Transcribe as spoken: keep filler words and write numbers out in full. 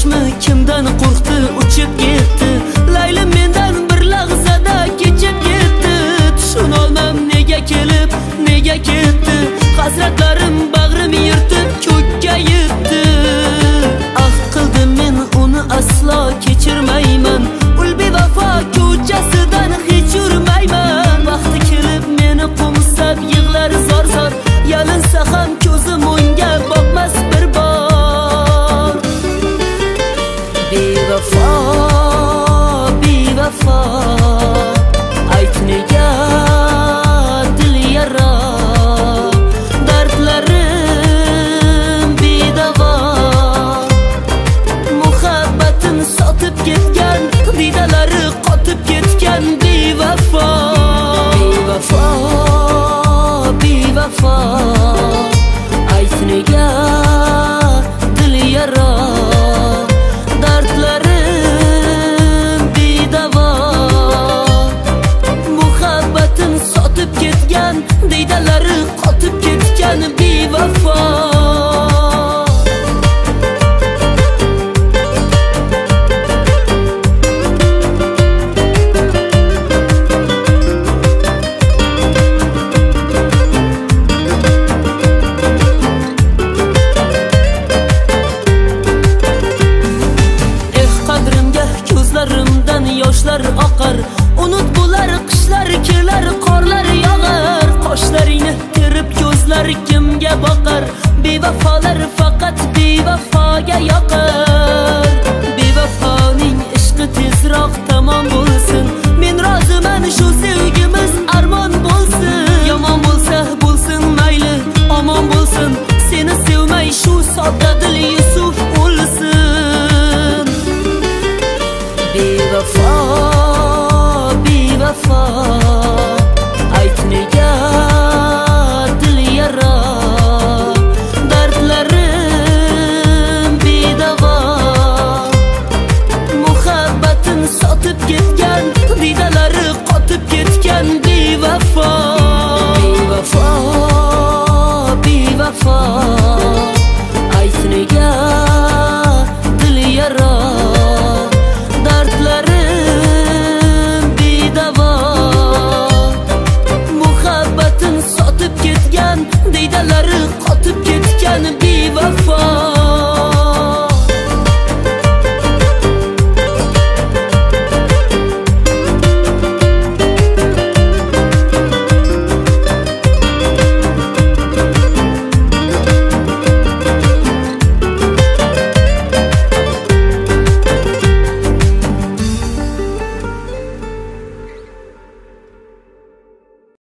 yoshmi kimdan qo'rqdi uchib ketdi. Laylim mendan bir lahzada kechib ketdi. Tushunolmam nega kelib nega ketdi. Hasratlarim bag'rim yirtib ko'kka yetdi. Ah qildim men uni aslo kechirmayman. Ul bevafo ko'chasidan hech yurmayman. Vaqti kelib meni qo'msab yig'lar zor zor. Yalinsa ham ko'zim unga boqmas bir bor. Bevafo bevafo ayt nega dil yara. Dardlarim bedavo. Muhabbatim sotib ketgan, didalari qotib ketgan bevafo. Bevafo bevafo ayt nega dil yara. Dardlarim bedavo. Muhabbatim sotib ketgan, didalari qotib ketgan bevafo. Yoshlar oqar, unut bo'lar qishlar kelar, qorlar yog'ar. Qoshlaringni terib ko'zlar kimga boqar? Bevafolar faqat bevafoga yoqar. Bevafoning ishqi tezroq tamom bo'lsin. Men roziman shu sevgimiz armon bo'lsin. Yomon bo'lsa bo'lsin mayli, omon bo'lsin. Seni sevmay shu sodda dil Yusuf o'lsin. Bevafo bevafo ayt nega dil yara. Dardlarim bedavo. Muhabbatim sotib ketgan, didalari qotib ketgan bevafo. Bevafo bevafo ayt nega dil yara. Dardlarim bedavo. Muhabbatim sotib ketgan, didalari qotib ketgan bevafo.